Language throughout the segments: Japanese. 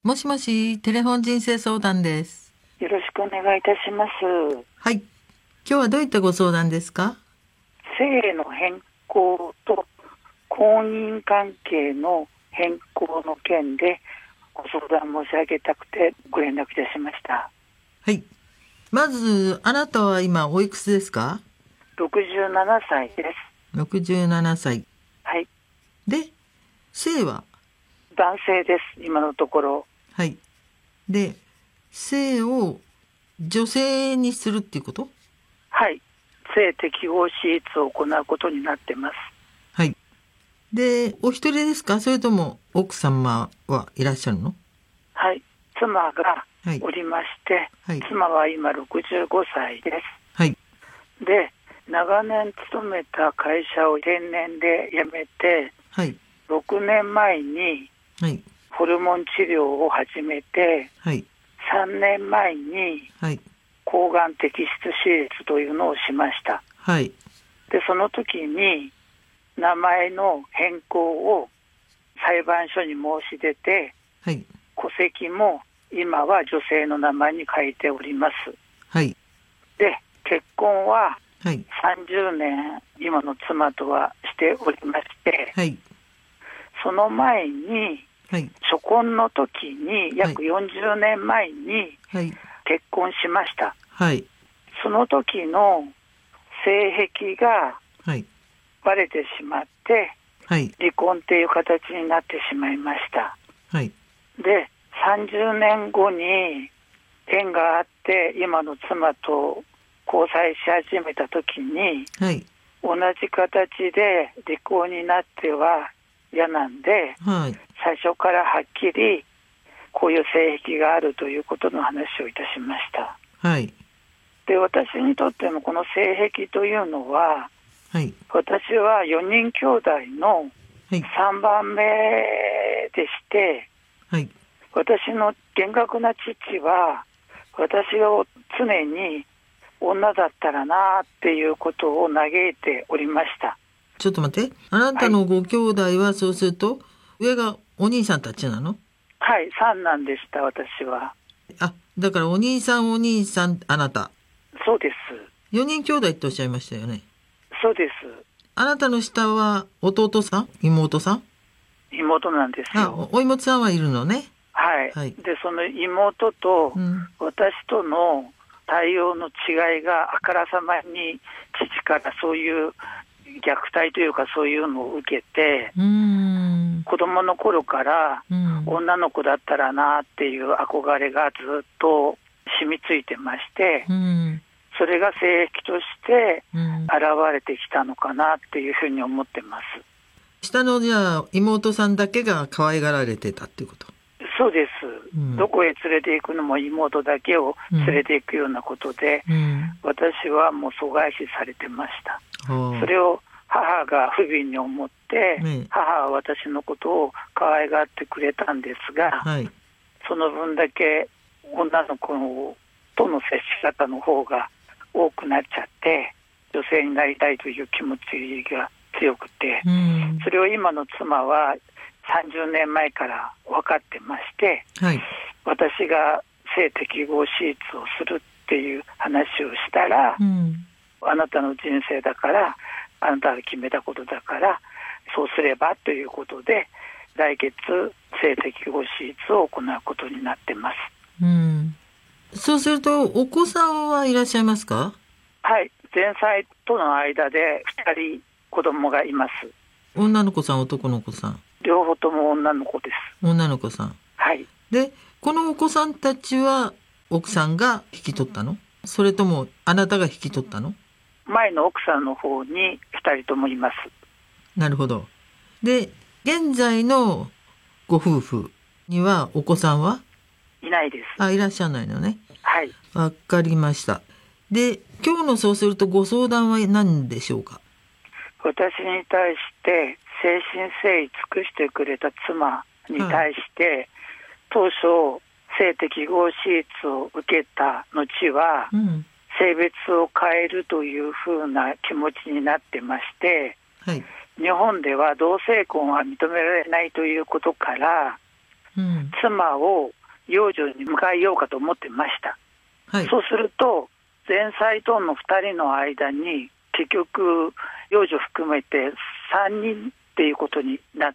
もしもし、テレフォン人生相談です。 よろしくお願いいたします。 はい。今日はどういったご相談ですか？ 性の変更と婚姻関係の変更の件でご相談申し上げたくてご連絡いたしました。 はい。まず、あなたは今おいくつですか 67歳です。 67歳。 はい。 で、性は？ 男性です、今のところ。 はい。で、性を女性にするっていうこと？ はい。性適合手術を行うことになってます。 はい。で、お一人ですか？それとも奥様はいらっしゃるの？ はい。妻がはい。 おりまして、 はい。 妻は今65歳です。 はい。 で、長年勤めた会社を定年で辞めて、 はい。 6年前にはい。 ホルモン治療を始めて、 はい。 3年前にはい。 抗がん摘出手術というのをしました。 はい。 で、その時に名前の変更を裁判所に申し出て、 はい。 戸籍も今は女性の名前に書いております。 はい。 で、結婚ははい。 30年今の妻とはしておりまして、 はい。 その前にはい。 初婚の時に約40年前にはい。 結婚しました。 はい。 その時の性癖がはい。 バレてしまってはい。 離婚っていう形になってしまいました。 はい。 で、30年後に縁があって今の妻と交際し始めた時にはい。 同じ形で離婚になっては嫌なんで、 はい。 最初からはっきりこういう性癖があるということの話をいたしました。 はい。 で、私にとってもこの性癖というのは、 はい。 私は4人兄弟のはい。 3番目でして、 はい。 私の厳格な父は私を常に女だったらなっていうことを嘆いておりました。 ちょっと待って。あなたのご兄弟はそうすると、上がお兄さんたちなの？ はい、三男でした、私は。 あ、だからお兄さん、あなた。 そうです。 4人兄弟っておっしゃいましたよね。 そうです。 あなたの下は弟さん？妹さん？ 妹なんですあ、 よ。 お妹さんはいるのね。 はい。 はい。 で、その妹と私との対応の違いがあからさまに父からそういう虐待というかそういうのを受けて、子供の頃から女の子だったらなっていう憧れがずっと染みついてまして、それが性癖として現れてきたのかなっていうふうに思ってます。 下のじゃあ妹さんだけが可愛がられてたっていうこと？ そうです、どこへ連れて行くのも妹だけを連れて行くようなことで、私はもう阻害視されてました。それを母が不憫に思って、母は私のことを可愛がってくれたんですが、その分だけ女の子との接し方の方が多くなっちゃって、女性になりたいという気持ちが強くて、それを今の妻は30年前から分かってまして、私が性適合手術をするっていう話をしたら、あなたの人生だから、あなたが決めたことだからそうすればということで、来月性適合手術を行うことになってます。 そうするとお子さんはいらっしゃいますか？ はい、前妻との間で2人子供がいます。 女の子さん、男の子さん？ 両方とも女の子です。 女の子さん。 はい。 で、このお子さんたちは奥さんが引き取ったの？それともあなたが引き取ったの？ 前の奥さんの方に2人ともいます。 なるほど。で、現在のご夫婦にはお子さんはいないです。 いらっしゃらないのね。 はい。 わかりました。で、今日のそうするとご相談は何でしょうか？ 私に対して誠心誠意尽くしてくれた妻に対して、当初性適合手術を受けた後は、性別を変えるというふうな気持ちになってまして、日本では同性婚は認められないということから、 妻を養女に迎えようかと思ってました、はい、そうすると前妻との2人の間に結局養女含めて3人っていうことになって、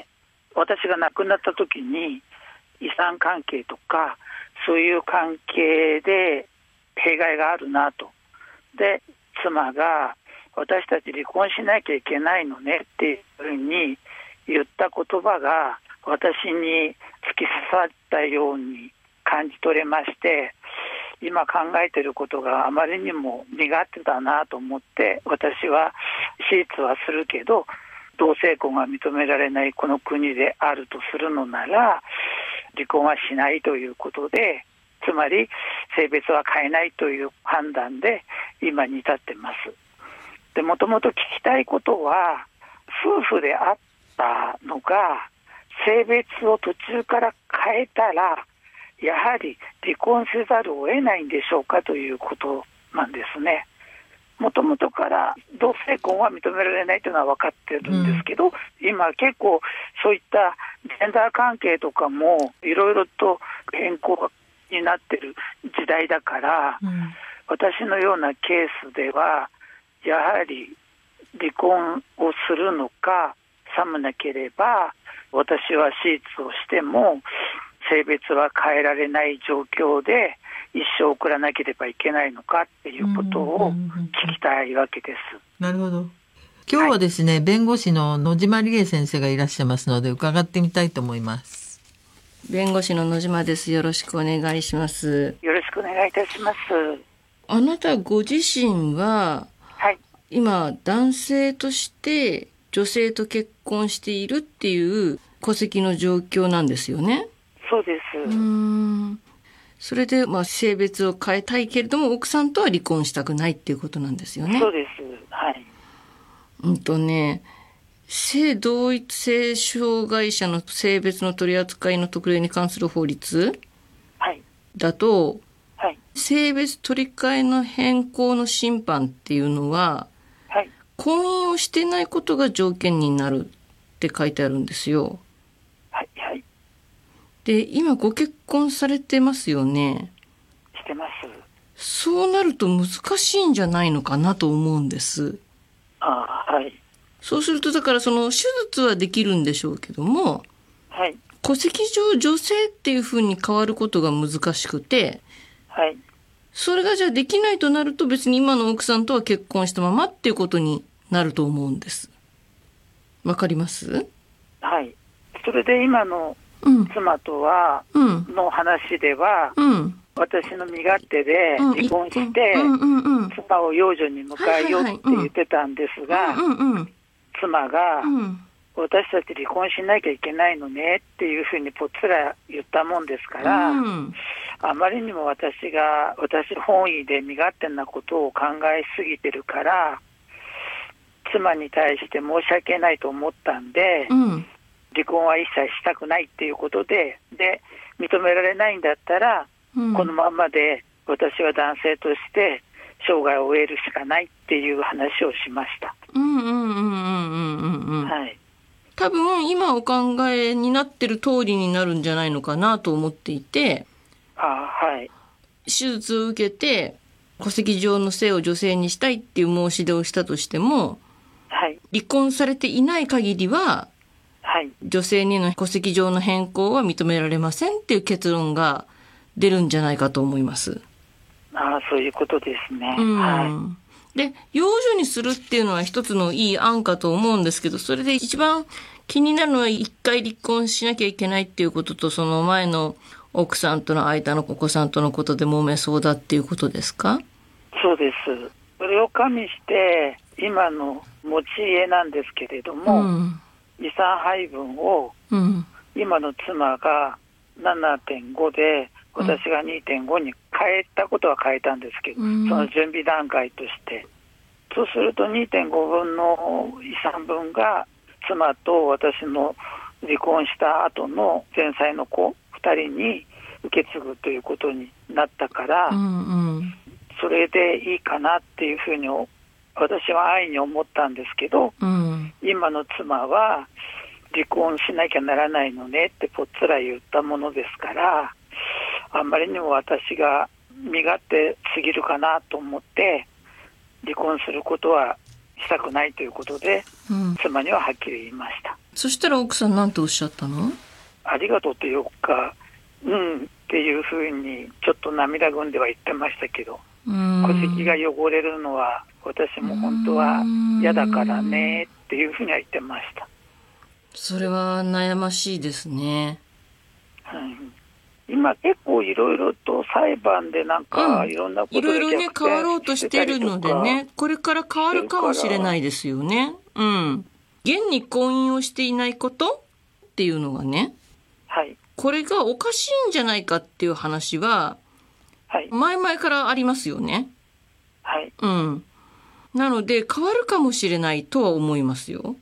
私が亡くなった時に遺産関係とかそういう関係で弊害があるなと。で妻が私たち離婚しなきゃいけないのねっていうふうに言った言葉が私に突き刺さったように感じ取れまして、今考えていることがあまりにも身勝手だなと思って、私は手術はするけど同性婚が認められないこの国であるとするのなら離婚はしないということで、つまり性別は変えないという判断で今に至ってます。でもともと聞きたいことは、夫婦であったのが性別を途中から変えたらやはり離婚せざるを得ないんでしょうかということなんですね。もともとから同性婚は認められないというのは分かってるんですけど、今結構そういったジェンダー関係とかもいろいろと変更になってる時代だから、私のようなケースではやはり離婚をするのか、さもなければ私は手術をしても性別は変えられない状況で一生送らなければいけないのかっていうことを聞きたいわけです。 なるほど。今日はですね、はい、弁護士の野島理恵先生がいらっしゃいますので伺ってみたいと思います。 弁護士の野島です。よろしくお願いします。 よろしくお願いいたします。 あなたご自身は、はい、今男性として女性と結婚しているっていう戸籍の状況なんですよね。 そうです。 それで、性別を変えたいけれども奥さんとは離婚したくないっていうことなんですよね。 そうです。はい。 性同一性障害者の性別の取り扱いの特例に関する法律だと、はい、性別取り替えの変更の審判っていうのは、はい、婚姻をしてないことが条件になるって書いてあるんですよ。 はいはい。 で、今ご結婚されてますよね。 してます。 そうなると難しいんじゃないのかなと思うんです。 はい。 そうするとだからその手術はできるんでしょうけども、はい、戸籍上女性っていうふうに変わることが難しくて、はい、それがじゃあできないとなると別に今の奥さんとは結婚したままっていうことになると思うんです。わかります？ はい。それで今の妻とは、の話では、私の身勝手で離婚して、妻を養女に迎えようって言ってたんですが、妻が、私たち離婚しなきゃいけないのねっていうふうにぽっつら言ったもんですから、あまりにも私本意で身勝手なことを考えすぎてるから妻に対して申し訳ないと思ったんで、離婚は一切したくないっていうことで認められないんだったら、このままで私は男性として生涯を終えるしかないっていう話をしました。 はい。多分今お考えになってる通りになるんじゃないのかなと思っていて、 はい。 手術を受けて戸籍上の性を女性にしたいっていう申し出をしたとしても、はい、離婚されていない限りは、はい、女性にの戸籍上の変更は認められませんっていう結論が出るんじゃないかと思います。 そういうことですね。はい。 で、養女にするっていうのは一つのいい案かと思うんですけど、それで一番気になるのは一回離婚しなきゃいけないっていうことと、その前の奥さんとの間のお子さんとのことで揉めそうだっていうことですか？ そうです。それを加味して今の持ち家なんですけれども、遺産配分を今の妻が 7.5 で私が 2.5 に変えたことは変えたんですけど、その準備段階としてそうすると 2.5 分の遺産分が妻と私の離婚した後の前妻の子2人に受け継ぐということになったから、それでいいかなっていうふうに私は安易に思ったんですけど、今の妻は離婚しなきゃならないのねってぽっつら言ったものですから、あんまりにも私が身勝手すぎるかなと思って離婚することはしたくないということで、妻にははっきり言いました。 そしたら奥さん何ておっしゃったの？ ありがとうというか、っていうふうにちょっと涙ぐんでは言ってましたけど、戸籍が汚れるのは私も本当は嫌だからねっていうふうには言ってました。 それは悩ましいですね。 今結構いろいろと裁判でなんかいろんなことでいろいろね変わろうとしているのでね、これから変わるかもしれないですよね。現に婚姻をしていないことっていうのがね、これがおかしいんじゃないかっていう話は、前々からありますよね。なので変わるかもしれないとは思いますよ。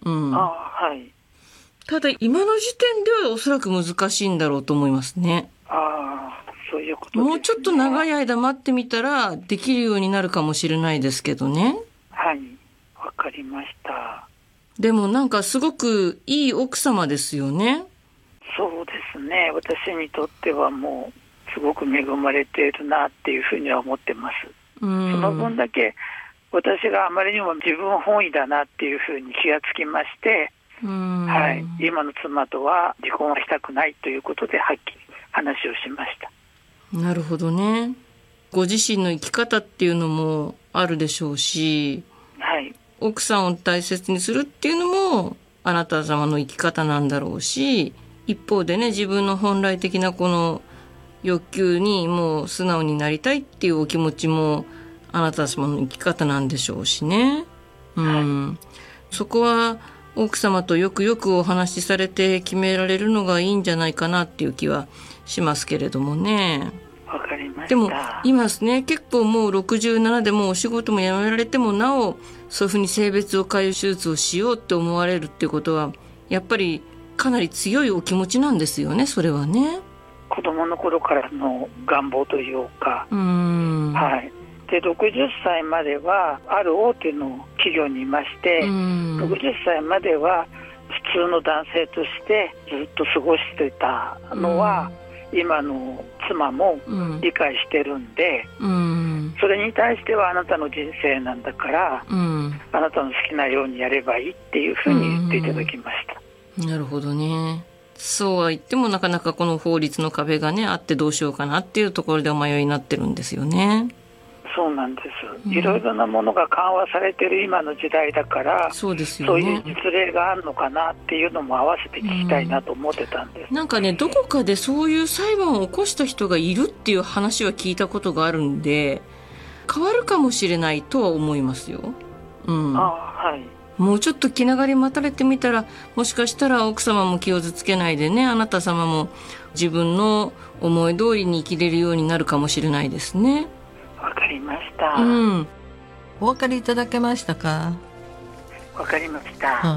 ただ今の時点ではおそらく難しいんだろうと思いますね。 そういうことですね。 もうちょっと長い間待ってみたらできるようになるかもしれないですけどね。 わかりました。 でもなんかすごくいい奥様ですよね。 そうですね。私にとってはもうすごく恵まれているなっていうふうには思ってます。その分だけ私があまりにも自分本位だなっていうふうに気がつきまして、今の妻とは離婚はしたくないということではっきり話をしました。 なるほどね。ご自身の生き方っていうのもあるでしょうし、奥さんを大切にするっていうのもあなた様の生き方なんだろうし、一方でね、自分の本来的なこの欲求にもう素直になりたいっていうお気持ちもあなた様の生き方なんでしょうしね。そこは奥様とよくよくお話しされて決められるのがいいんじゃないかなっていう気はしますけれどもね。 わかりました。 でも今ですね、結構もう67でもお仕事も辞められてもなおそういうふうに性別を変える手術をしようって思われるっていうことはやっぱりかなり強いお気持ちなんですよね、それはね。 子供の頃からの願望というか、で60歳まではある大手の企業にいまして、60歳までは普通の男性としてずっと過ごしてたのは、今の妻も理解してるんで、それに対してはあなたの人生なんだから、あなたの好きなようにやればいいっていうふうに言っていただきました。 なるほどね。そうは言ってもなかなかこの法律の壁がねあってどうしようかなっていうところでお迷いになってるんですよね。 そうなんです。いろいろなものが緩和されている今の時代だから、 そうですよね、 そういう実例があるのかなっていうのも合わせて聞きたいなと思ってたんです。 なんかね、どこかでそういう裁判を起こした人がいるっていう話は聞いたことがあるんで、変わるかもしれないとは思いますよ。もうちょっと気長に待たれてみたら、もしかしたら奥様も気をつけないでね、あなた様も自分の思い通りに生きれるようになるかもしれないですね。 わかりました。 お分かりいただけましたか？ わかりました。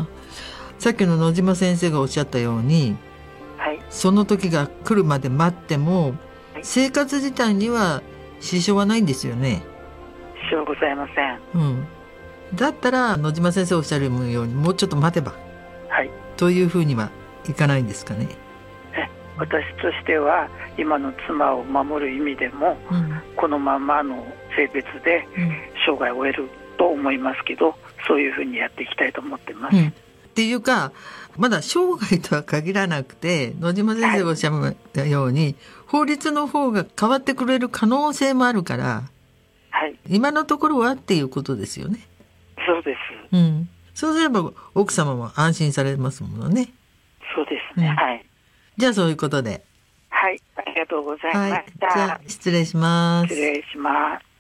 さっきの野島先生がおっしゃったように、その時が来るまで待っても、生活自体には支障はないんですよね。 支障ございません。 だったら野島先生おっしゃるようにもうちょっと待てば、というふうにはいかないんですかね。 私としては今の妻を守る意味でも、このままの性別で生涯を終えると思いますけど、そういうふうにやっていきたいと思ってます。 っていうか、まだ生涯とは限らなくて、野島先生がおっしゃったように、法律の方が変わってくれる可能性もあるから、今のところはっていうことですよね。 そうです。 そうすれば奥様も安心されますものね。 そうですね。 じゃあそういうことで。 ありがとうございました。 じゃあ失礼します。 失礼します。